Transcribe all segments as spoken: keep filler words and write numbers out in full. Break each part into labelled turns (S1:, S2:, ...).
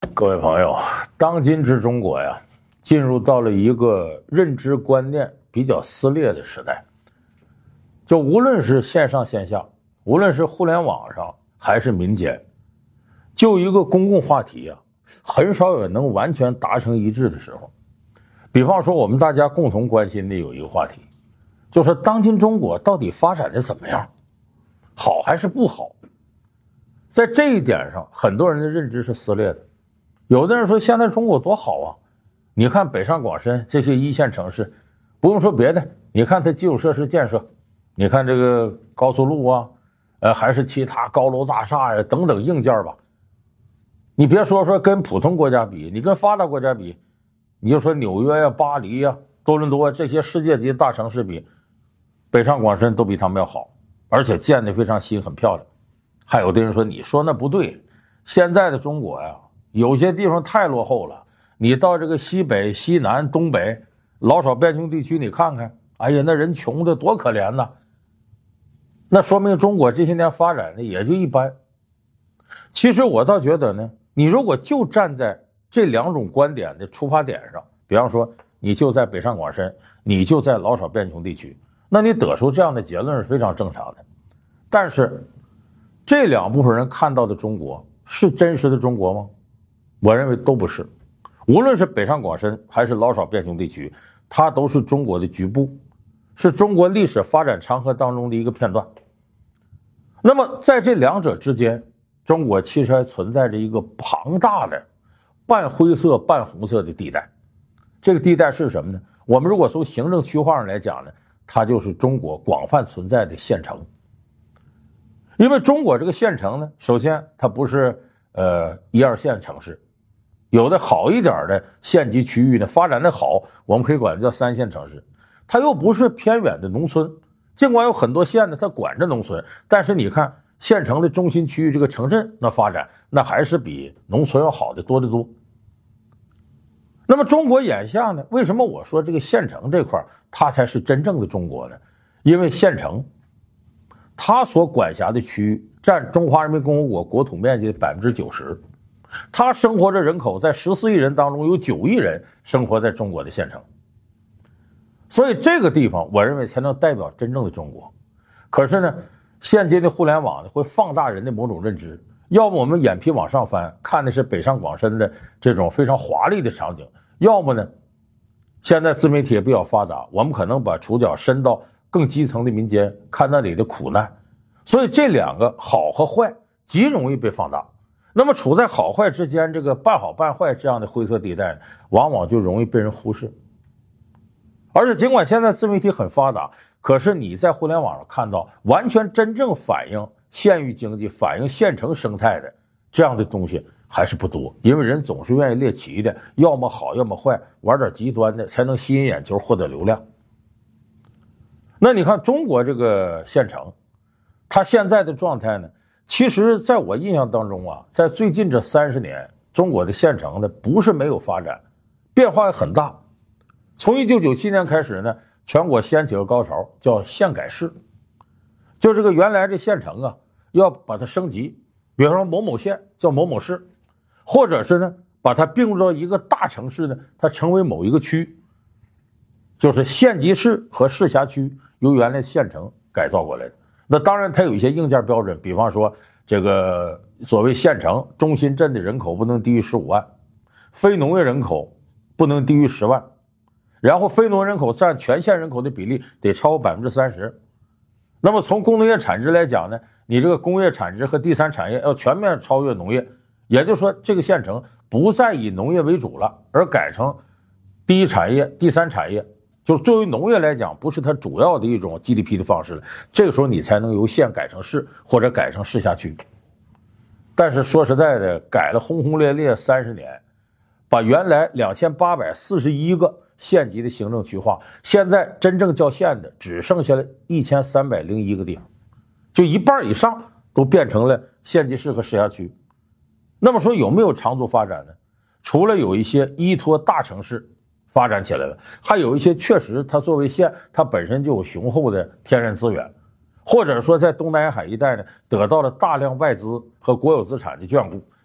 S1: 各位朋友，当今之中国呀，进入到了一个认知观念比较撕裂的时代。就无论是线上线下，无论是互联网上还是民间，就一个公共话题啊，很少有能完全达成一致的时候。比方说，我们大家共同关心的有一个话题，就是当今中国到底发展的怎么样，好还是不好？在这一点上，很多人的认知是撕裂的。有的人说现在中国多好啊，你看北上广深这些一线城市，不用说别的，你看它基础设施建设，你看这个高速路啊，呃，还是其他高楼大厦呀等等硬件吧。你别说说跟普通国家比，你跟发达国家比，你就说纽约呀、巴黎呀、多伦多这些世界级大城市比，北上广深都比他们要好，而且建得非常新，很漂亮。还有的人说，你说那不对，现在的中国呀，有些地方太落后了，你到这个西北、西南、东北老少边穷地区你看看，哎呀，那人穷的多可怜呐。那说明中国这些年发展的也就一般。其实我倒觉得呢，你如果就站在这两种观点的出发点上，比方说你就在北上广深，你就在老少边穷地区，那你得出这样的结论是非常正常的。但是这两部分人看到的中国是真实的中国吗？我认为都不是。无论是北上广深还是老少边穷地区，它都是中国的局部，是中国历史发展长河当中的一个片段。那么在这两者之间，中国其实还存在着一个庞大的半灰色半红色的地带。这个地带是什么呢？我们如果从行政区划上来讲呢，它就是中国广泛存在的县城。因为中国这个县城呢，首先它不是呃一二线城市，有的好一点的县级区域呢发展的好，我们可以管它叫三线城市。它又不是偏远的农村，尽管有很多县呢它管着农村，但是你看县城的中心区域这个城镇那发展，那还是比农村要好的多得多。那么中国眼下呢，为什么我说这个县城这块它才是真正的中国呢？因为县城它所管辖的区域占中华人民共和国国土面积的 百分之九十， 它生活着人口在十四亿人当中有九亿人生活在中国的县城，所以这个地方我认为才能代表真正的中国。可是呢，现今的互联网呢会放大人的某种认知，要么我们眼皮往上翻，看的是北上广深的这种非常华丽的场景，要么呢，现在自媒体也比较发达，我们可能把触角伸到更基层的民间，看那里的苦难。所以这两个好和坏极容易被放大。那么处在好坏之间，这个半好半坏这样的灰色地带，往往就容易被人忽视。而且尽管现在自媒体很发达，可是你在互联网上看到完全真正反映县域经济、反映县城生态的这样的东西还是不多，因为人总是愿意猎奇的，要么好要么坏，玩点极端的才能吸引眼球，获得流量。那你看中国这个县城，它现在的状态呢，其实在我印象当中啊，在最近这三十年，中国的县城呢不是没有发展，变化也很大。从一九九七年开始呢，全国掀起个高潮，叫县改市。就这个原来这县城啊，要把它升级，比方说某某县叫某某市，或者是呢把它并入到一个大城市呢，它成为某一个区，就是县级市和市辖区由原来县城改造过来的。那当然它有一些硬件标准，比方说这个所谓县城中心镇的人口不能低于十五万，非农业人口不能低于十万，然后非农业人口占全县人口的比例得超过 百分之三十。 那么从工农业产值来讲呢，你这个工业产值和第三产业要全面超越农业，也就是说这个县城不再以农业为主了，而改成第一产业、第三产业，就是作为农业来讲不是它主要的一种 G D P 的方式了。这个时候你才能由县改成市，或者改成市辖区。但是说实在的，改了轰轰烈烈三十年，把原来两千八百四十一个县级的行政区划，现在真正叫县的只剩下了一千三百零一个地方，就一半以上都变成了县级市和市辖区。那么说有没有长足发展呢？除了有一些依托大城市发展起来了，还有一些确实它作为县，它本身就有雄厚的天然资源，或者说在东南沿海一带呢，得到了大量外资和国有资产的眷顾，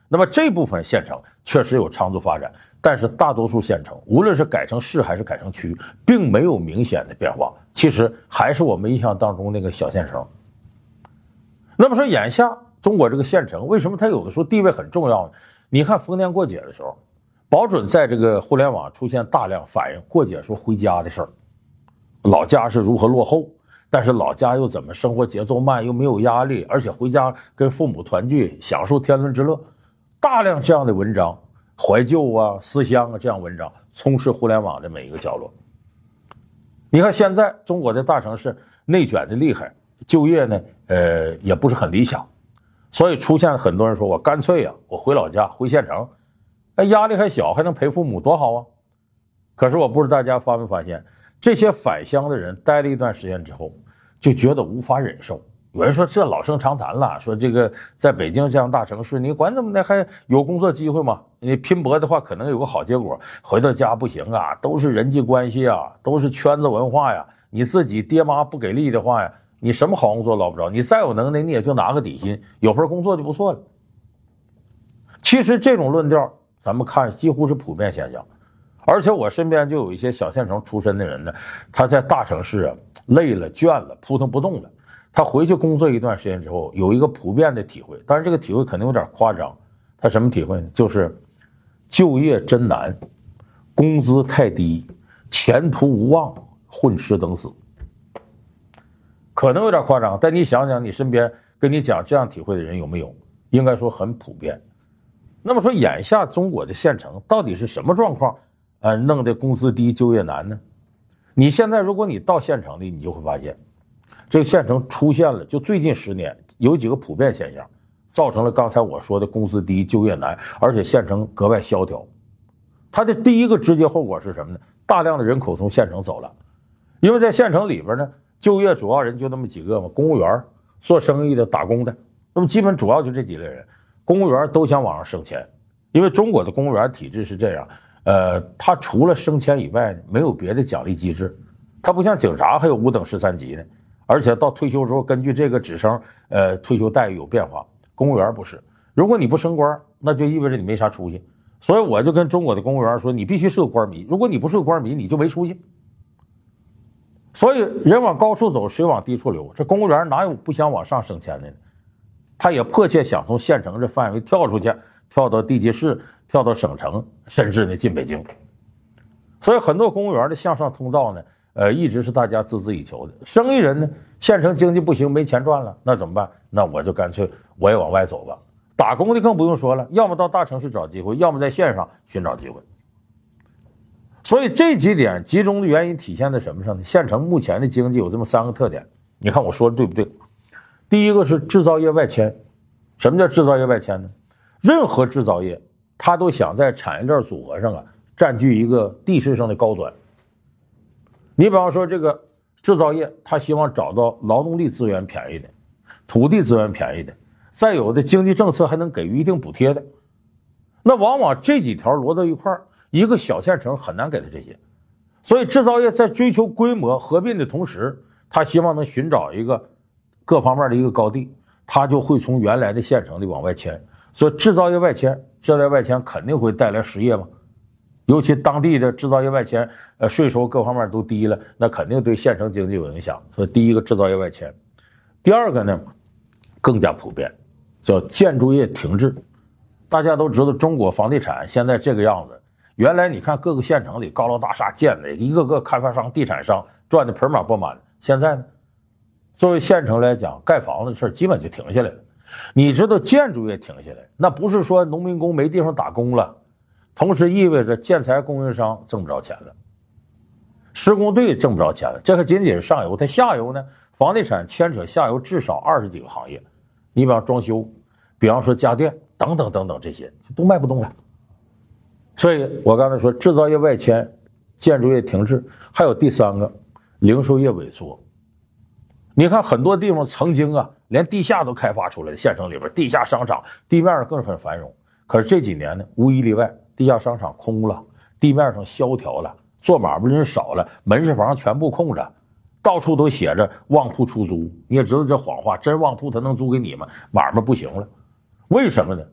S1: 那么这部分县城确实有长足发展，但是大多数县城，无论是改成市还是改成区，并没有明显的变化，其实还是我们印象当中那个小县城。那么说眼下中国这个县城为什么它有的时候地位很重要呢？你看逢年过节的时候，保准在这个互联网出现大量反映过节时候回家的事儿，老家是如何落后，但是老家又怎么生活节奏慢，又没有压力，而且回家跟父母团聚，享受天伦之乐。大量这样的文章，怀旧啊、思乡啊这样文章充斥互联网的每一个角落。你看现在中国的大城市内卷的厉害，就业呢呃也不是很理想，所以出现很多人说我干脆呀、啊、我回老家回县城，哎压力还小，还能陪父母多好啊。可是我不知道大家发没发现，这些返乡的人待了一段时间之后就觉得无法忍受。有人说这老生常谈了，说这个在北京这样大城市你管怎么的还有工作机会吗？你拼搏的话可能有个好结果，回到家不行啊，都是人际关系啊，都是圈子文化呀，你自己爹妈不给力的话呀，你什么好工作捞不着，你再有能耐你也就拿个底薪，有份工作就不错了。其实这种论调咱们看几乎是普遍现象，而且我身边就有一些小县城出身的人呢，他在大城市啊累了倦了扑腾不动了，他回去工作一段时间之后有一个普遍的体会，当然这个体会可能有点夸张，他什么体会呢？就是就业真难，工资太低，前途无望，混吃等死。可能有点夸张，但你想想你身边跟你讲这样体会的人有没有？应该说很普遍。那么说眼下中国的县城到底是什么状况呃，弄得工资低就业难呢？你现在如果你到县城里，你就会发现这个县城出现了就最近十年有几个普遍现象，造成了刚才我说的工资低就业难，而且县城格外萧条。它的第一个直接后果是什么呢？大量的人口从县城走了，因为在县城里边呢就业主要人就那么几个嘛，公务员、做生意的、打工的，那么基本主要就这几类人。公务员都想往上升迁，因为中国的公务员体制是这样，呃，他除了升迁以外没有别的奖励机制，他不像警察还有五等十三级呢，而且到退休之后根据这个职称，呃，退休待遇有变化。公务员不是，如果你不升官，那就意味着你没啥出息。所以我就跟中国的公务员说，你必须是个官迷，如果你不是个官迷，你就没出息。所以人往高处走，水往低处流，这公务员哪有不想往上升迁的呢？他也迫切想从县城这范围跳出去，跳到地级市，跳到省城，甚至呢进北京。所以很多公务员的向上通道呢，呃，一直是大家孜孜以求的。生意人呢，县城经济不行，没钱赚了，那怎么办？那我就干脆我也往外走吧。打工的更不用说了，要么到大城市找机会，要么在县上寻找机会。所以这几点集中的原因体现在什么上呢？县城目前的经济有这么三个特点，你看我说的对不对？第一个是制造业外迁。什么叫制造业外迁呢？任何制造业他都想在产业链组合上啊占据一个地势上的高端。你比方说这个制造业，他希望找到劳动力资源便宜的，土地资源便宜的，再有的经济政策还能给予一定补贴的。那往往这几条摞到一块儿，一个小县城很难给他这些。所以制造业在追求规模合并的同时，他希望能寻找一个各方面的一个高地，他就会从原来的县城里往外迁。所以制造业外迁，制造业外迁肯定会带来失业嘛。尤其当地的制造业外迁，呃，税收各方面都低了，那肯定对县城经济有影响。所以第一个制造业外迁，第二个呢，更加普遍，叫建筑业停滞。大家都知道中国房地产现在这个样子，原来你看各个县城里高楼大厦建的，一个个开发商、地产商赚的盆满钵满，现在呢，作为县城来讲，盖房子的事基本就停下来了。你知道建筑业停下来，那不是说农民工没地方打工了，同时意味着建材供应商挣不着钱了，施工队挣不着钱了。这还仅仅是上游，它下游呢，房地产牵扯下游至少二十几个行业，你比方装修，比方说家电等等等等，这些都卖不动了。所以我刚才说制造业外迁，建筑业停滞，还有第三个，零售业萎缩。你看很多地方曾经啊，连地下都开发出来的，县城里边地下商场，地面上更是很繁荣。可是这几年呢，无一例外，地下商场空了，地面上萧条了，做买卖的人少了，门市房全部空着，到处都写着旺铺出租。你也知道这谎话，真旺铺他能租给你吗？买卖不行了。为什么呢？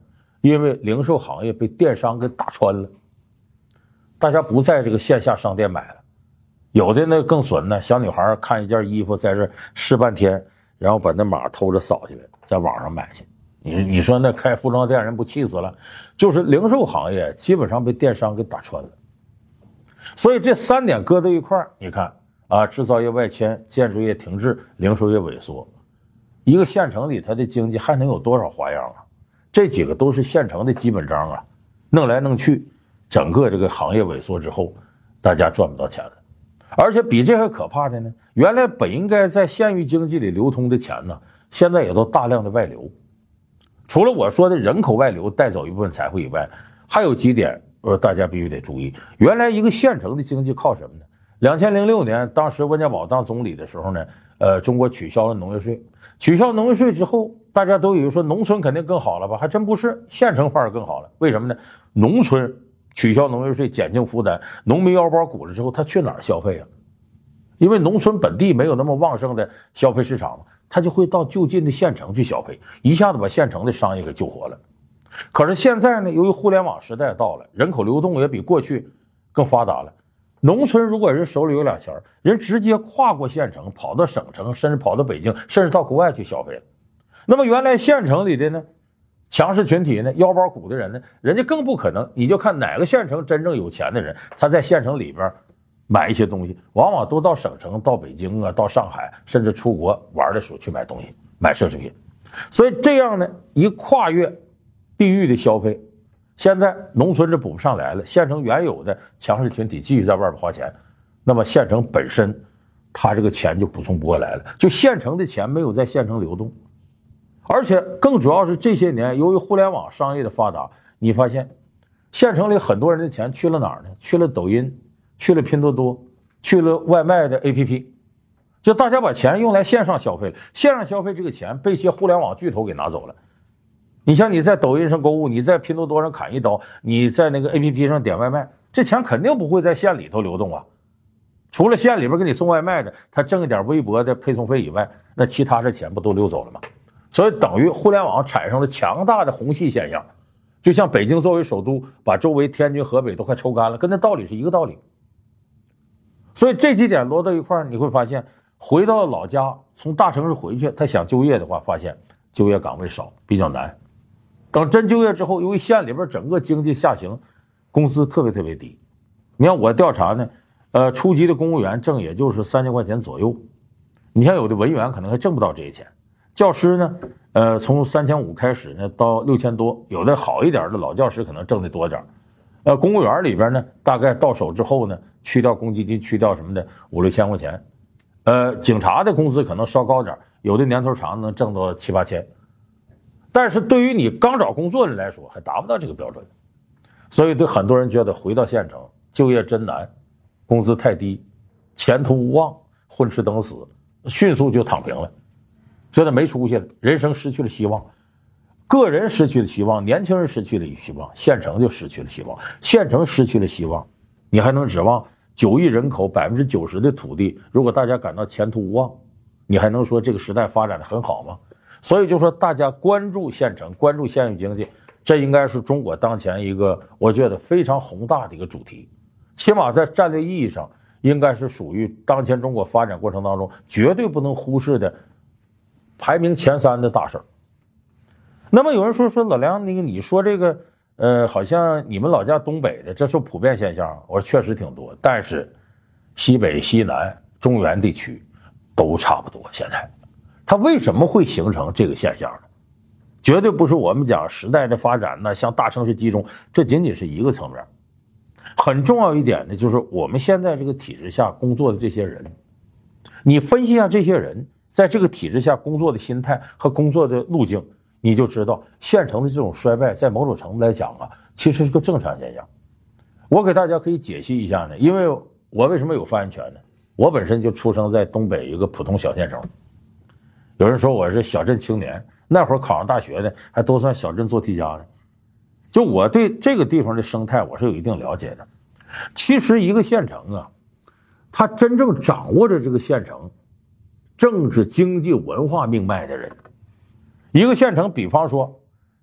S1: 因为零售行业被电商给打穿了，大家不在这个线下商店买了。有的呢更损呢，小女孩看一件衣服在这试半天，然后把那码偷着扫下来，在网上买去。你你说那开服装店人不气死了？就是零售行业基本上被电商给打穿了。所以这三点搁在一块儿，你看啊，制造业外迁，建筑业停滞，零售业萎缩，一个县城里它的经济还能有多少花样啊？这几个都是县城的基本章啊，弄来弄去，整个这个行业萎缩之后，大家赚不到钱了。而且比这还可怕的呢，原来本应该在县域经济里流通的钱呢，现在也都大量的外流。除了我说的人口外流带走一部分财富以外，还有几点呃大家必须得注意。原来一个县城的经济靠什么呢？两千零六年，当时温家宝当总理的时候呢，呃，中国取消了农业税。取消农业税之后，大家都以为说农村肯定更好了吧？还真不是，县城反而更好了。为什么呢？农村取消农业税，减轻负担，农民腰包鼓了之后，他去哪儿消费啊？因为农村本地没有那么旺盛的消费市场嘛，他就会到就近的县城去消费，一下子把县城的商业给救活了。可是现在呢，由于互联网时代到了，人口流动也比过去更发达了。农村如果人手里有俩钱，人直接跨过县城，跑到省城，甚至跑到北京，甚至到国外去消费了。那么原来县城里的呢，强势群体呢，腰包鼓的人呢，人家更不可能。你就看哪个县城真正有钱的人，他在县城里边买一些东西，往往都到省城、到北京啊、到上海，甚至出国玩的时候去买东西、买奢侈品。所以这样呢，一跨越地域的消费，现在农村这补不上来了，县城原有的强势群体继续在外边花钱，那么县城本身它这个钱就补充不过来了，就县城的钱没有在县城流动。而且更主要是这些年由于互联网商业的发达，你发现县城里很多人的钱去了哪儿呢？去了抖音，去了拼多多，去了外卖的 A P P， 就大家把钱用来线上消费了，线上消费这个钱被一些互联网巨头给拿走了。你像你在抖音上购物，你在拼多多上砍一刀，你在那个 A P P 上点外卖，这钱肯定不会在县里头流动啊。除了县里边给你送外卖的，他挣一点微薄的配送费以外，那其他的钱不都溜走了吗？所以等于互联网产生了强大的虹吸现象，就像北京作为首都，把周围天津、河北都快抽干了，跟那道理是一个道理。所以这几点摞到一块儿，你会发现，回到老家，从大城市回去，他想就业的话，发现就业岗位少，比较难。等真就业之后，由于县里边整个经济下行，工资特别特别低。你看我调查呢，呃，初级的公务员挣也就是三千块钱左右，你像有的文员可能还挣不到这些钱。教师呢，呃，从三千五开始呢，到六千多，有的好一点的老教师可能挣得多点。呃，公务员里边呢，大概到手之后呢，去掉公积金，去掉什么的，五六千块钱。呃，警察的工资可能稍高点，有的年头长能挣到七八千。但是对于你刚找工作的人来说，还达不到这个标准。所以对很多人觉得回到县城就业真难，工资太低，前途无望，混吃等死，迅速就躺平了。觉得没出息了，人生失去了希望，个人失去了希望，年轻人失去了希望，县城就失去了希望。县城失去了希望，你还能指望九亿人口百分之九十的土地，如果大家感到前途无望，你还能说这个时代发展的很好吗？所以就说大家关注县城，关注县域经济，这应该是中国当前一个我觉得非常宏大的一个主题，起码在战略意义上应该是属于当前中国发展过程当中绝对不能忽视的排名前三的大事儿。那么有人说说老梁，那个你说这个呃，好像你们老家东北的这是普遍现象，我说确实挺多，但是西北、西南、中原地区都差不多。现在它为什么会形成这个现象呢？绝对不是我们讲时代的发展呢，向大城市集中，这仅仅是一个层面。很重要一点呢，就是我们现在这个体制下工作的这些人，你分析一下这些人在这个体制下工作的心态和工作的路径，你就知道县城的这种衰败在某种程度来讲啊，其实是个正常现象。我给大家可以解析一下呢，因为我为什么有发言权呢？我本身就出生在东北一个普通小县城，有人说我是小镇青年，那会儿考上大学的还都算小镇做题家呢。就我对这个地方的生态我是有一定了解的。其实一个县城啊，它真正掌握着这个县城政治、经济、文化命脉的人，一个县城比方说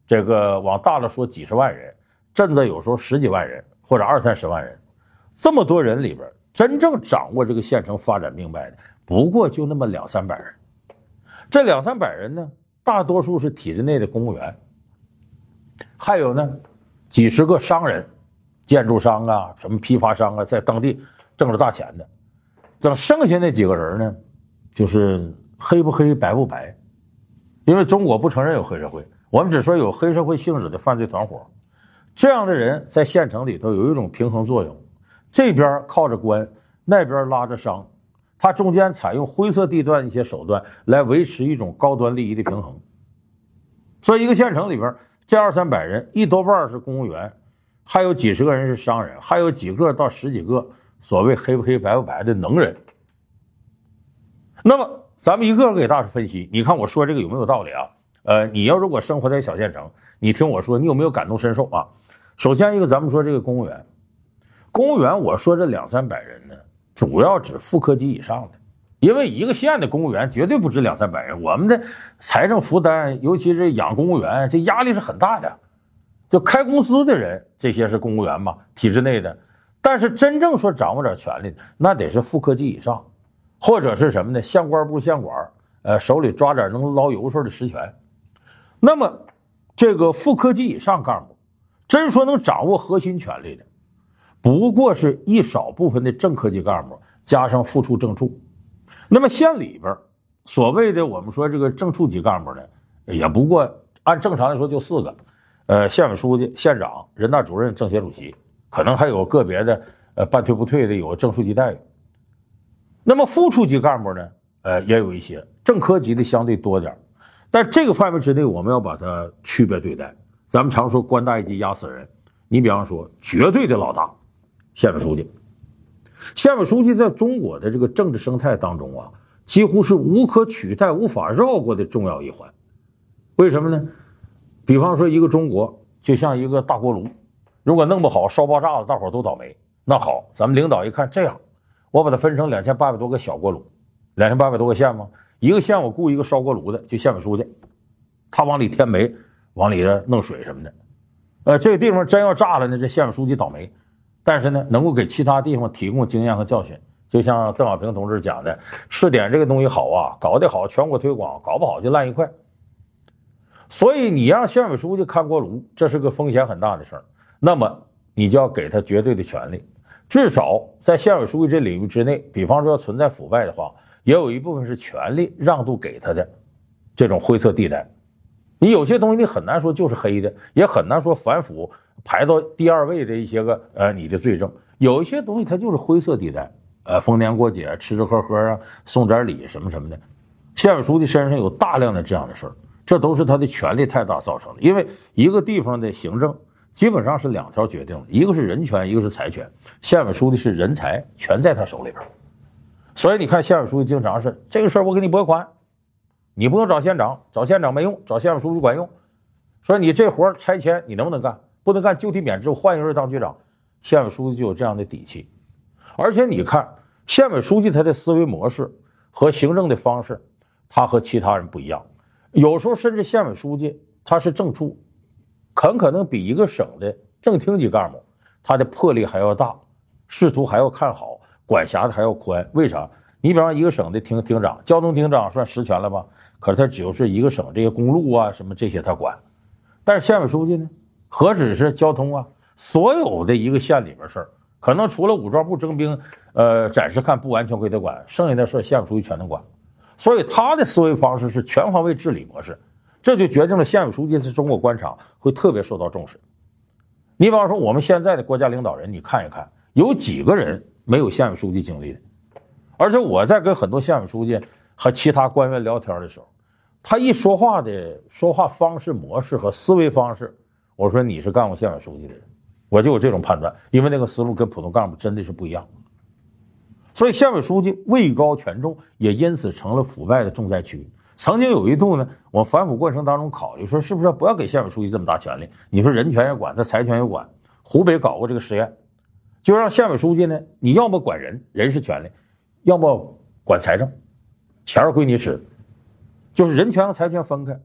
S1: 这个往大了说几十万人，镇子有时候十几万人或者二三十万人，这么多人里边，真正掌握这个县城发展命脉的，不过就那么两三百人。这两三百人呢，大多数是体制内的公务员，还有呢几十个商人，建筑商啊，什么批发商啊，在当地挣着大钱的。等剩下那几个人呢，就是黑不黑白不白，因为中国不承认有黑社会，我们只说有黑社会性质的犯罪团伙。这样的人在县城里头有一种平衡作用，这边靠着官，那边拉着商，它中间采用灰色地段一些手段来维持一种高端利益的平衡。所以一个县城里边，这二三百人，一多半是公务员，还有几十个人是商人，还有几个到十几个所谓黑不黑白不白的能人。那么咱们一个个给大家分析，你看我说这个有没有道理啊？呃，你要如果生活在小县城，你听我说，你有没有感同身受啊？首先一个，咱们说这个公务员，公务员我说这两三百人呢，主要指副科级以上的，因为一个县的公务员绝对不止两三百人，我们的财政负担，尤其是养公务员，这压力是很大的。就开公司的人，这些是公务员嘛，体制内的，但是真正说掌握点权力，那得是副科级以上，或者是什么呢？县官部县管，呃，手里抓点能捞油水的实权。那么这个副科级以上干部，真说能掌握核心权力的，不过是一少部分的正科级干部加上副处正处。那么县里边所谓的我们说这个正处级干部呢，也不过按正常来说就四个，呃，县委书记、县长、人大主任、政协主席，可能还有个别的呃半退不退的有正处级待遇。那么副处级干部呢，呃，也有一些，正科级的相对多点，但这个范围之内我们要把它区别对待。咱们常说官大一级压死人，你比方说绝对的老大，县委书记。县委书记在中国的这个政治生态当中啊，几乎是无可取代、无法绕过的重要一环。为什么呢？比方说一个中国就像一个大锅炉，如果弄不好烧爆炸了，大伙都倒霉。那好，咱们领导一看这样，我把它分成两千八百多个小锅炉，两千八百多个县嘛，一个县我雇一个烧锅炉的，就县委书记，他往里添煤，往里弄水什么的。呃，这个地方真要炸了呢，这县委书记倒霉。但是呢，能够给其他地方提供经验和教训，就像邓小平同志讲的，试点这个东西好啊，搞得好全国推广，搞不好就烂一块。所以你让县委书记看锅炉，这是个风险很大的事儿，那么你就要给他绝对的权利，至少在县委书记这领域之内，比方说要存在腐败的话，也有一部分是权力让渡给他的这种灰色地带。你有些东西你很难说就是黑的，也很难说反腐排到第二位的一些个呃你的罪证，有一些东西它就是灰色地带，呃逢年过节吃吃喝喝啊，送点礼什么什么的。县委书记身上有大量的这样的事儿，这都是他的权力太大造成的。因为一个地方的行政基本上是两条决定的，一个是人权，一个是财权。县委书记是人财全在他手里边，所以你看县委书记经常是这个事儿我给你拨款，你不用找县长，找县长没用，找县委书记管用。说你这活拆迁你能不能干？不能干就地免职，换一个人当局长。县委书记就有这样的底气。而且你看县委书记他的思维模式和行政的方式，他和其他人不一样。有时候甚至县委书记他是正处，很可能比一个省的正厅级干部他的魄力还要大，仕途还要看好，管辖的还要宽。为啥？你比方一个省的厅厅长，交通厅长算实权了吧？可是他只有是一个省这些公路啊什么这些他管。但是县委书记呢，何止是交通啊，所有的一个县里边事儿，可能除了武装部征兵呃暂时看不完全归他管，剩下的事县委书记全能管。所以他的思维方式是全方位治理模式，这就决定了县委书记在中国官场会特别受到重视。你比方说我们现在的国家领导人，你看一看有几个人没有县委书记经历的。而且我在跟很多县委书记和其他官员聊天的时候，他一说话的说话方式模式和思维方式，我说你是干过县委书记的人，我就有这种判断，因为那个思路跟普通干部真的是不一样。所以县委书记位高权重，也因此成了腐败的重灾区。曾经有一度呢，我反腐过程当中考虑说，是不是不要给县委书记这么大权力？你说人权也管，他财权也管。湖北搞过这个实验，就让县委书记呢，你要么管人，人是权力，要么管财政，钱儿归你使，就是人权和财权分开。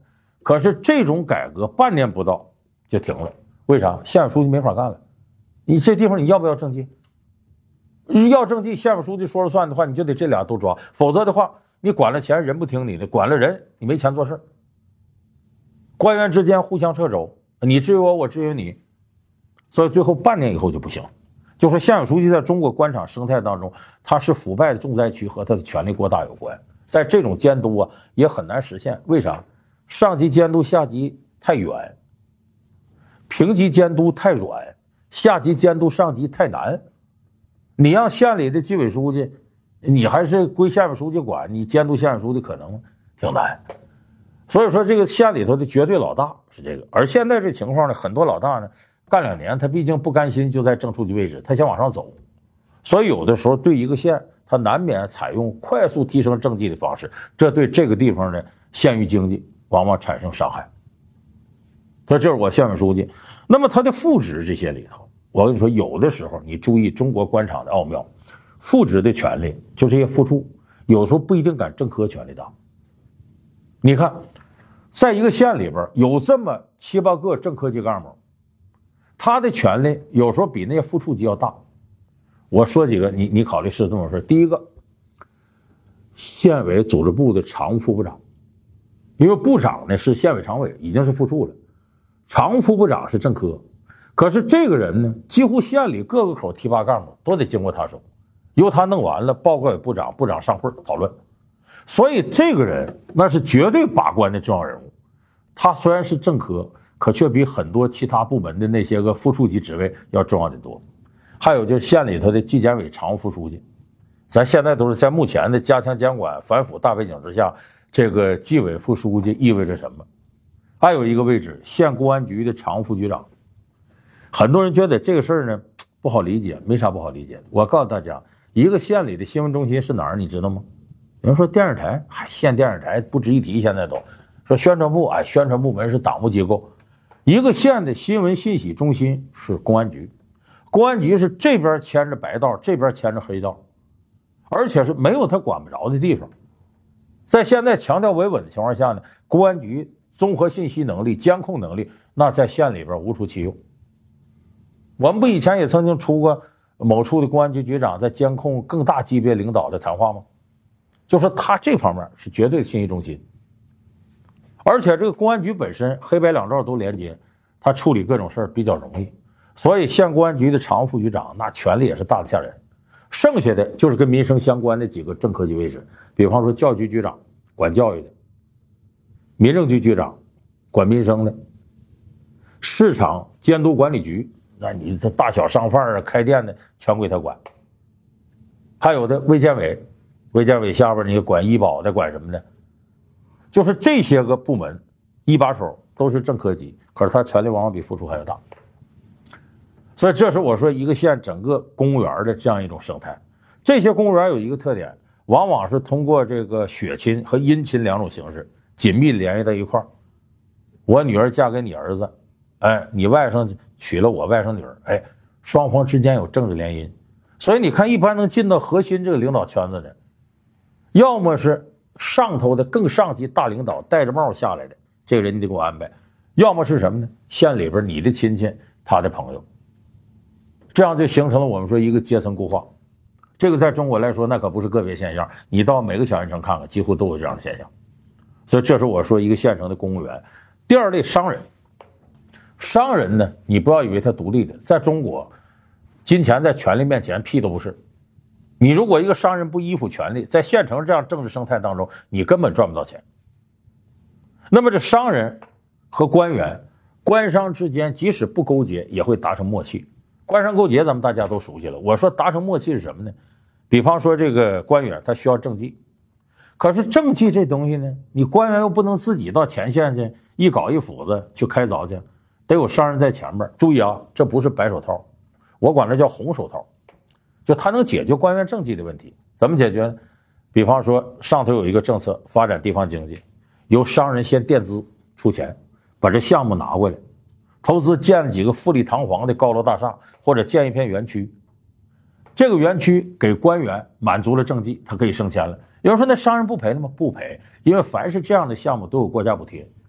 S1: 可是这种改革半年不到就停了，为啥？县委书记没法干了。你这地方你要不要政绩？要政绩，县委书记说了算的话，你就得这俩都抓，否则的话，你管了钱人不听你的，管了人你没钱做事。官员之间互相掣肘，你支援我，我支援你，所以最后半年以后就不行。就说县委书记在中国官场生态当中，他是腐败的重灾区和他的权力过大有关。在这种监督啊，也很难实现。为啥？上级监督下级太远，平级监督太软，下级监督上级太难。你让县里的纪委书记，你还是归县委书记管，你监督县委书记可能挺难。所以说这个县里头的绝对老大是这个。而现在这情况呢，很多老大呢干两年，他毕竟不甘心就在正书记位置，他想往上走，所以有的时候对一个县他难免采用快速提升政绩的方式，这对这个地方的县域经济往往产生伤害。所以这是我县委书记。那么他的副职这些里头，我跟你说，有的时候你注意中国官场的奥妙，副职的权利就这些副处，有时候不一定赶正科权力大。你看，在一个县里边有这么七八个正科级干部，他的权力有时候比那些副处级要大。我说几个，你你考虑是这么回事。第一个，县委组织部的常务副部长，因为部长呢是县委常委，已经是副处了，常务副部长是正科。可是这个人呢，几乎县里各个口提拔干部都得经过他手，由他弄完了报告给部长，部长上会讨论。所以这个人那是绝对把关的重要人物。他虽然是正科，可却比很多其他部门的那些个副处级职位要重要的多。还有就是县里头的纪检委常务副书记，咱现在都是在目前的加强监管反腐大背景之下，这个纪委副书记意味着什么？还有一个位置，县公安局的常务副局长。很多人觉得这个事儿呢不好理解，没啥不好理解的。我告诉大家，一个县里的新闻中心是哪儿，你知道吗？有人说电视台，嗨，县电视台不值一提。现在都说宣传部，哎，宣传部门是党务机构。一个县的新闻信息中心是公安局，公安局是这边牵着白道，这边牵着黑道，而且是没有他管不着的地方。在现在强调维稳的情况下呢，公安局综合信息能力、监控能力，那在县里边无出其右。我们不以前也曾经出过某处的公安局局长在监控更大级别领导的谈话吗？就说他这方面是绝对的信息中心。而且这个公安局本身黑白两道都连接，他处理各种事儿比较容易。所以县公安局的常务副局长那权力也是大得吓人。剩下的就是跟民生相关的几个正科级位置，比方说教育局局长管教育的，民政局局长管民生的，市场监督管理局，那你这大小商贩啊开店的全归他管。还有的卫健委，卫健委下边你管医保的管什么的，就是这些个部门一把手都是正科级，可是他权力往往比副处还要大。所以这是我说一个县整个公务员的这样一种生态。这些公务员有一个特点，往往是通过这个血亲和姻亲两种形式紧密联系在一块儿。我女儿嫁给你儿子，哎，你外甥娶了我外甥女儿，哎，双方之间有政治联姻。所以你看，一般能进到核心这个领导圈子的，要么是上头的更上级大领导戴着帽下来的，这个人你得给我安排；要么是什么呢？县里边你的亲戚，他的朋友。这样就形成了我们说一个阶层固化。这个在中国来说那可不是个别现象，你到每个小县城看看，几乎都有这样的现象。所以这是我说一个县城的公务员。第二类商人，商人呢，你不要以为他独立的，在中国金钱在权力面前屁都不是。你如果一个商人不依附权力，在县城这样政治生态当中，你根本赚不到钱。那么这商人和官员，官商之间即使不勾结也会达成默契。官商勾结咱们大家都熟悉了，我说达成默契是什么呢？比方说这个官员他需要政绩，可是政绩这东西呢，你官员又不能自己到前线去一搞一斧子去开凿去，得有商人在前面。注意啊，这不是白手套，我管这叫红手套，就他能解决官员政绩的问题。怎么解决呢？比方说上头有一个政策发展地方经济，由商人先垫资出钱把这项目拿过来，投资建了几个富丽堂皇的高楼大厦，或者建一片园区。这个园区给官员满足了政绩，他可以升迁了。有人说那商人不赔了吗？不赔，因为凡是这样的项目都有国家补贴。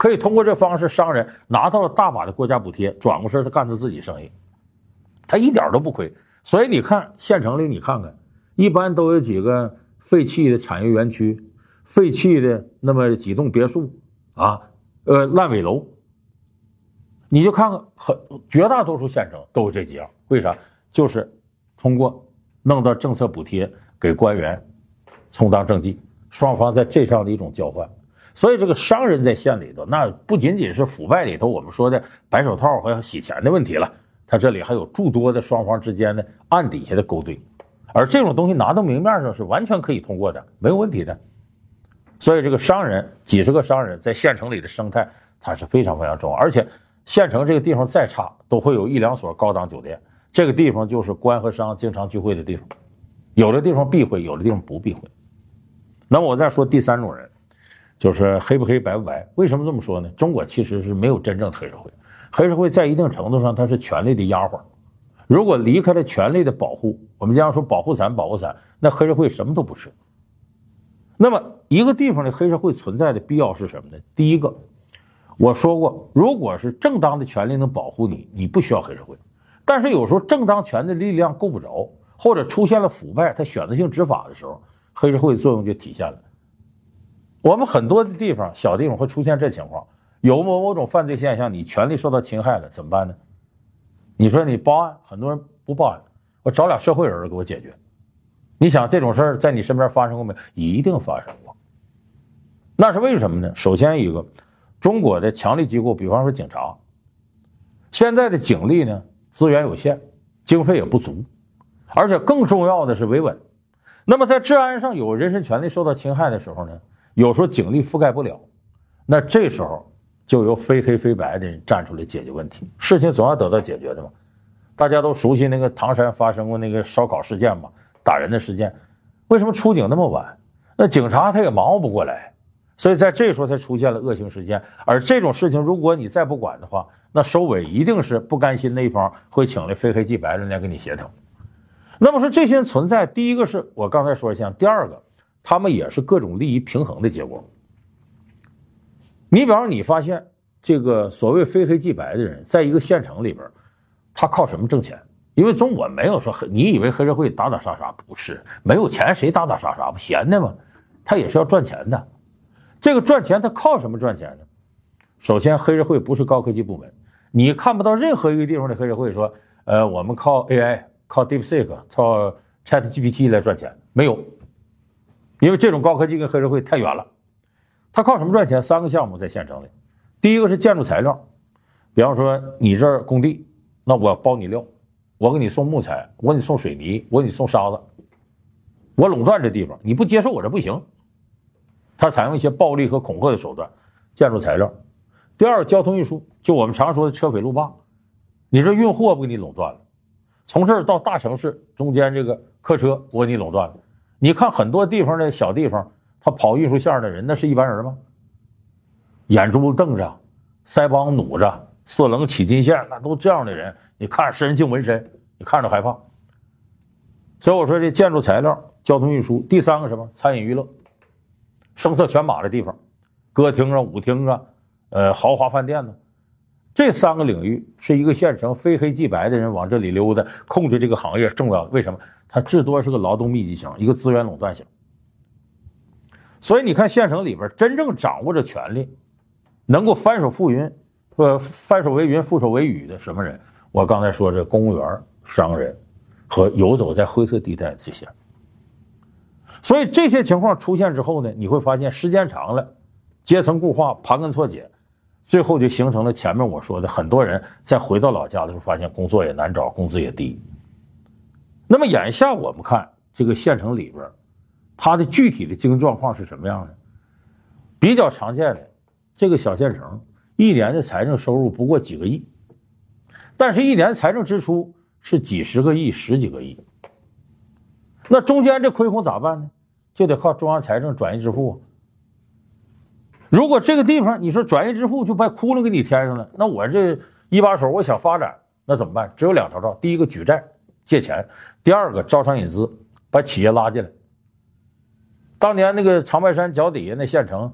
S1: 可以通过这方式，商人拿到了大把的国家补贴，转过身他干他自己生意，他一点都不亏。所以你看县城里，你看看，一般都有几个废弃的产业园区，废弃的那么几栋别墅啊，呃，烂尾楼。你就看看，很绝大多数县城都有这几样，为啥？就是通过弄到政策补贴给官员充当政绩，双方在这上的一种交换。所以这个商人在县里头，那不仅仅是腐败里头我们说的白手套和洗钱的问题了，他这里还有诸多的双方之间的暗底下的勾兑，而这种东西拿到明面上是完全可以通过的，没有问题的。所以这个商人，几十个商人在县城里的生态，它是非常非常重要。而且县城这个地方再差，都会有一两所高档酒店，这个地方就是官和商经常聚会的地方，有的地方避讳，有的地方不避讳。那么我再说第三种人，就是黑不黑白不白。为什么这么说呢？中国其实是没有真正黑社会，黑社会在一定程度上它是权力的压环，如果离开了权力的保护，我们经常说保护伞保护伞，那黑社会什么都不是。那么一个地方的黑社会存在的必要是什么呢？第一个，我说过，如果是正当的权利能保护你，你不需要黑社会。但是有时候正当权的力量够不着，或者出现了腐败，他选择性执法的时候，黑社会的作用就体现了。我们很多的地方小地方会出现这情况，有某某种犯罪现象，你权利受到侵害了，怎么办呢？你说你报案，很多人不报案，我找俩社会人给我解决。你想这种事儿在你身边发生过没有？一定发生过。那是为什么呢？首先一个，中国的强力机构，比方说警察，现在的警力呢资源有限，经费也不足，而且更重要的是维稳。那么在治安上有人身权利受到侵害的时候呢，有时候警力覆盖不了，那这时候就由非黑非白的人站出来解决问题。事情总要得到解决的嘛。大家都熟悉那个唐山发生过那个烧烤事件嘛，打人的事件，为什么出警那么晚？那警察他也忙活不过来，所以在这时候才出现了恶性事件。而这种事情如果你再不管的话，那收尾一定是不甘心那一方会请来非黑即白的人来给你协调。那么说这些人存在，第一个是我刚才说的像，第二个他们也是各种利益平衡的结果。你比方说你发现这个所谓非黑即白的人在一个县城里边，他靠什么挣钱？因为中国没有说你以为黑社会打打杀杀，不是，没有钱谁打打杀杀不闲的吗？他也是要赚钱的。这个赚钱他靠什么赚钱呢？首先黑社会不是高科技部门，你看不到任何一个地方的黑社会说呃，我们靠 A I 靠 DeepSeek 靠 ChatGPT 来赚钱，没有。因为这种高科技跟黑社会太远了。他靠什么赚钱？三个项目在县城里。第一个是建筑材料，比方说你这儿工地，那我包你料，我给你送木材，我给你送水泥，我给你送沙子，我垄断这地方，你不接受我这不行。他采用一些暴力和恐吓的手段，建筑材料。第二，交通运输，就我们常说的车匪路霸，你这运货不给你垄断了，从这儿到大城市中间这个客车我给你垄断了。你看很多地方的小地方，他跑运输线的人那是一般人吗？眼珠子瞪着，腮帮努着，色棱起筋线，那都这样的人，你看身性纹身，你看着害怕。所以我说这建筑材料、交通运输。第三个什么？餐饮娱乐，声色犬马的地方，歌厅啊、舞厅啊，呃，豪华饭店呢，这三个领域是一个县城非黑即白的人往这里溜达，控制这个行业重要的。为什么？它至多是个劳动密集型，一个资源垄断型。所以你看县城里边真正掌握着权力，能够翻手覆云，呃，翻手为云，覆手为雨的什么人？我刚才说这公务员、商人和游走在灰色地带这些。所以这些情况出现之后呢，你会发现时间长了，阶层固化，盘根错节，最后就形成了前面我说的，很多人在回到老家的时候发现工作也难找，工资也低。那么眼下我们看这个县城里边，它的具体的经济状况是什么样的？比较常见的，这个小县城一年的财政收入不过几个亿，但是一年财政支出是几十个亿、十几个亿。那中间这亏空咋办呢？就得靠中央财政转移支付。如果这个地方你说转移支付就把窟窿给你填上了，那我这一把手我想发展，那怎么办？只有两条道：第一个举债借钱，第二个招商引资，把企业拉进来。当年那个长白山脚底下那县城，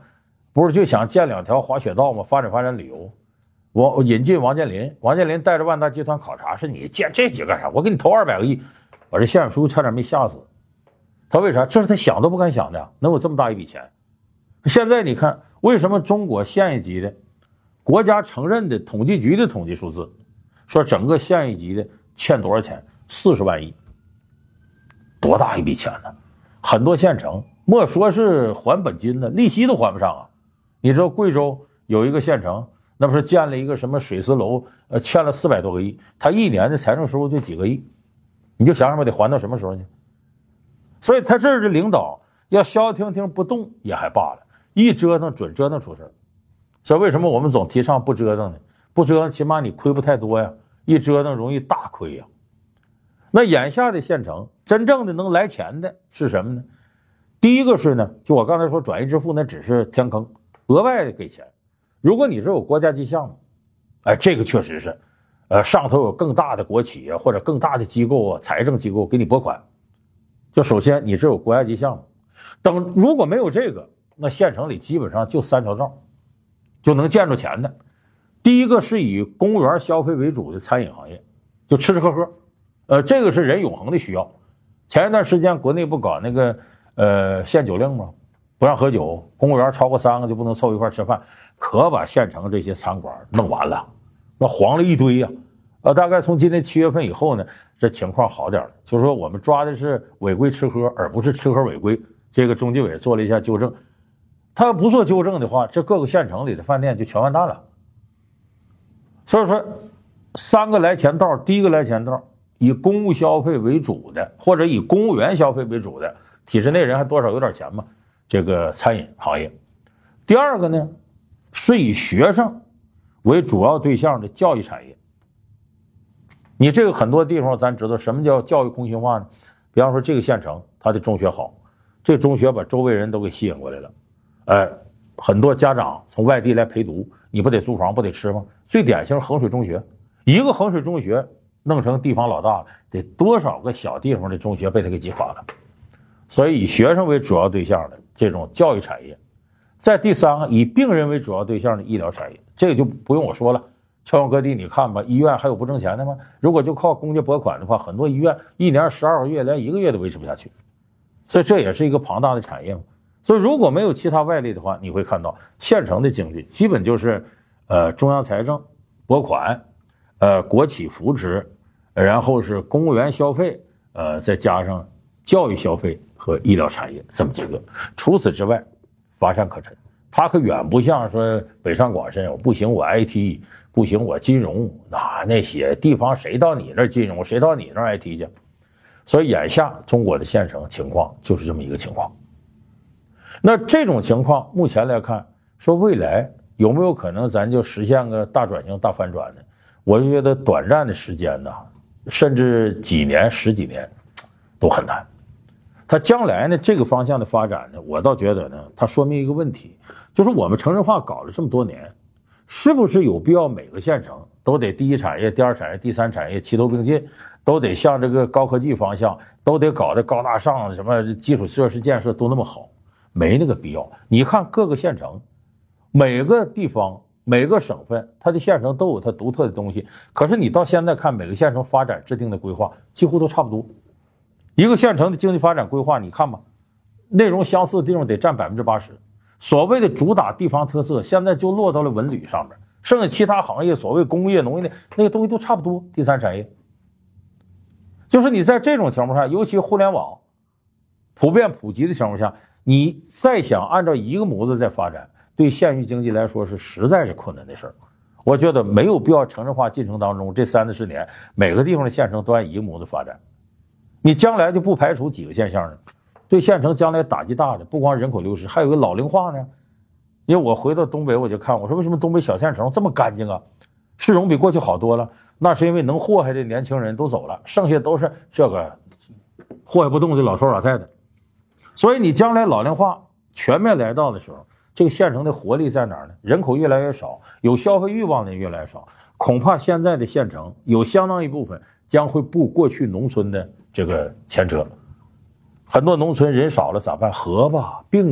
S1: 不是就想建两条滑雪道吗？发展发展旅游。我引进王健林，王健林带着万达集团考察，说你建这几个干啥？我给你投二百个亿，把这县委书记差点没吓死。他为啥？这是他想都不敢想的，能有这么大一笔钱。现在你看，为什么中国县一级的国家承认的统计局的统计数字，说整个县一级的欠多少钱？四十万亿，多大一笔钱呢？很多县城莫说是还本金呢，利息都还不上啊！你知道贵州有一个县城，那不是建了一个什么水丝楼，呃，欠了四百多个亿，他一年的财政收入就几个亿，你就想想吧，得还到什么时候去？所以他这儿的领导要消停停不动也还罢了，一折腾准折腾出事儿。所以为什么我们总提倡不折腾呢？不折腾起码你亏不太多呀，一折腾容易大亏呀。那眼下的县城真正的能来钱的是什么呢？第一个是呢，就我刚才说转移支付那只是填坑，额外的给钱。如果你是有国家级项目，哎，这个确实是，呃，上头有更大的国企啊或者更大的机构啊，财政机构给你拨款。就首先你这有国家级项目，等如果没有这个，那县城里基本上就三条道就能见着钱的。第一个是以公务员消费为主的餐饮行业，就吃吃喝喝，呃，这个是人永恒的需要。前一段时间国内不搞那个呃限酒令吗？不让喝酒，公务员超过三个就不能凑一块吃饭，可把县城这些餐馆弄完了，那黄了一堆呀、啊。呃，大概从今年七月份以后呢，这情况好点了。就是说，我们抓的是违规吃喝，而不是吃喝违规。这个中纪委做了一下纠正，他要不做纠正的话，这各个县城里的饭店就全完蛋了。所以说，三个来钱道，第一个来钱道，以公务消费为主的，或者以公务员消费为主的，体制内人还多少有点钱嘛，这个餐饮行业。第二个呢，是以学生为主要对象的教育产业。你这个很多地方咱知道什么叫教育空心化呢？比方说这个县城它的中学好，这个中学把周围人都给吸引过来了，呃，很多家长从外地来陪读，你不得租房不得吃吗？最典型衡水中学，一个衡水中学弄成地方老大了，得多少个小地方的中学被他给击垮了。所以以学生为主要对象的这种教育产业。再第三个，以病人为主要对象的医疗产业，这个就不用我说了，全国各地你看吧，医院还有不挣钱的吗？如果就靠公家拨款的话，很多医院一年十二个月连一个月都维持不下去，所以这也是一个庞大的产业嘛。所以如果没有其他外力的话，你会看到县城的经济基本就是呃中央财政拨款，呃国企扶持，然后是公务员消费，呃再加上教育消费和医疗产业这么几个，除此之外乏善可陈。它可远不像说北上广深，不行我 I T， 不行我金融，那那些地方谁到你那儿金融，谁到你那儿 I T 去？所以眼下中国的县城情况就是这么一个情况。那这种情况目前来看，说未来有没有可能咱就实现个大转型大反转呢？我就觉得短暂的时间呢，甚至几年十几年都很难。它将来呢这个方向的发展呢，我倒觉得呢，它说明一个问题，就是我们城镇化搞了这么多年，是不是有必要每个县城都得第一产业、第二产业、第三产业齐头并进，都得向这个高科技方向，都得搞得高大上，什么基础设施建设都那么好？没那个必要。你看各个县城，每个地方每个省份它的县城都有它独特的东西，可是你到现在看每个县城发展制定的规划几乎都差不多。一个县城的经济发展规划你看吧，内容相似的地方得占百分之八十。所谓的主打地方特色现在就落到了文旅上面，剩下其他行业所谓工业农业的那个东西都差不多。第三产业就是你在这种情况下，尤其互联网普遍普及的情况下，你再想按照一个模子再发展，对县域经济来说是实在是困难的事儿。我觉得没有必要城镇化进程当中这三四十年每个地方的县城都按一个模子发展。你将来就不排除几个现象呢，对县城将来打击大的不光人口流失，还有一个老龄化呢。因为我回到东北我就看，我说为什么东北小县城这么干净啊，市容比过去好多了？那是因为能祸害的年轻人都走了，剩下都是这个祸害不动的老头老太太。所以你将来老龄化全面来到的时候，这个县城的活力在哪儿呢？人口越来越少，有消费欲望的人越来越少，恐怕现在的县城有相当一部分将会步过去农村的这个前车。很多农村人少了咋办？合吧，并吧，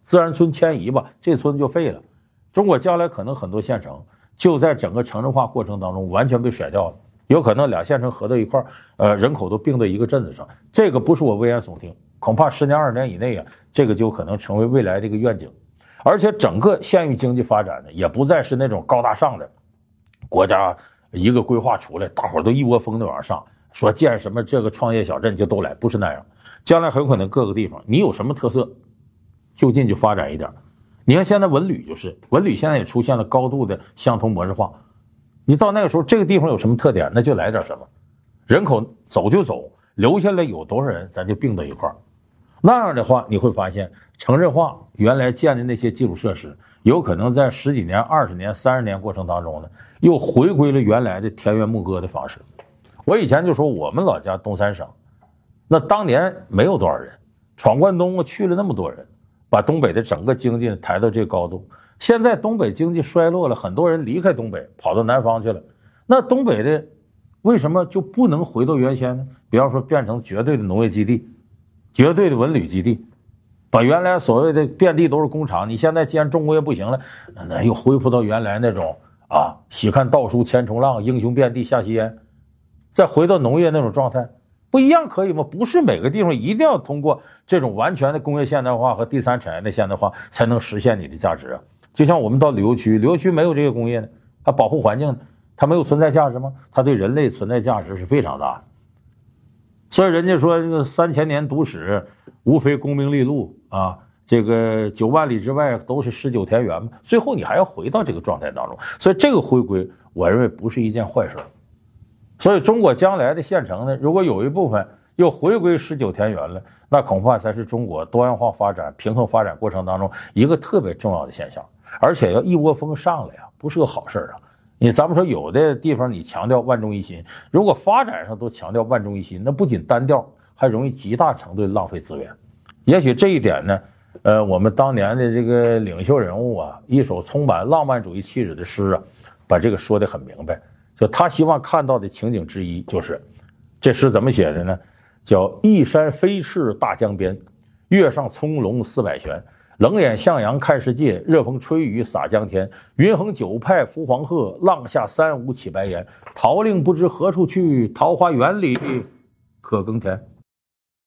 S1: 自然村迁移吧，这村就废了。中国将来可能很多县城就在整个城镇化过程当中完全被甩掉了，有可能俩县城合到一块儿，呃，人口都并到一个镇子上。这个不是我危言耸听，恐怕十年二十年以内啊，这个就可能成为未来的一个愿景。而且整个县域经济发展呢，也不再是那种高大上的国家一个规划出来，大伙儿都一窝蜂的往上说建什么这个创业小镇就都来，不是那样。将来很有可能各个地方你有什么特色，就近就发展一点。你看现在文旅就是文旅现在也出现了高度的相同模式化，你到那个时候这个地方有什么特点，那就来点什么，人口走就走，留下来有多少人咱就并到一块儿。那样的话你会发现城镇化原来建的那些基础设施有可能在十几年二十年三十年过程当中呢又回归了原来的田园牧歌的方式。我以前就说我们老家东三省那当年没有多少人，闯关东去了那么多人，把东北的整个经济抬到这个高度。现在东北经济衰落了，很多人离开东北跑到南方去了，那东北的为什么就不能回到原先呢？比方说变成绝对的农业基地，绝对的文旅基地，把原来所谓的遍地都是工厂，你现在既然重工业不行了，那又恢复到原来那种啊，喜看稻书千重浪，英雄遍地下西烟，再回到农业那种状态，不一样可以吗？不是每个地方一定要通过这种完全的工业现代化和第三产业的现代化才能实现你的价值啊。就像我们到旅游区，旅游区没有这个工业呢，它保护环境，它没有存在价值吗？它对人类存在价值是非常大的。所以人家说这个三千年读史，无非功名利禄啊，这个九万里之外都是诗酒田园嘛。最后你还要回到这个状态当中，所以这个回归，我认为不是一件坏事。所以中国将来的县城呢，如果有一部分又回归诗酒田园了，那恐怕才是中国多样化发展、平衡发展过程当中一个特别重要的现象。而且要一窝蜂上来啊，不是个好事啊。你咱们说有的地方你强调万众一心，如果发展上都强调万众一心，那不仅单调，还容易极大程度的浪费资源。也许这一点呢，呃，我们当年的这个领袖人物啊，一首充满浪漫主义气质的诗啊，把这个说得很明白。就他希望看到的情景之一就是，这诗怎么写的呢？叫一山飞逝大江边，月上葱茏四百悬。冷眼向阳看世界，热风吹雨洒江天。云横九派浮黄鹤，浪下三五起白烟。桃令不知何处去，桃花源里可耕田。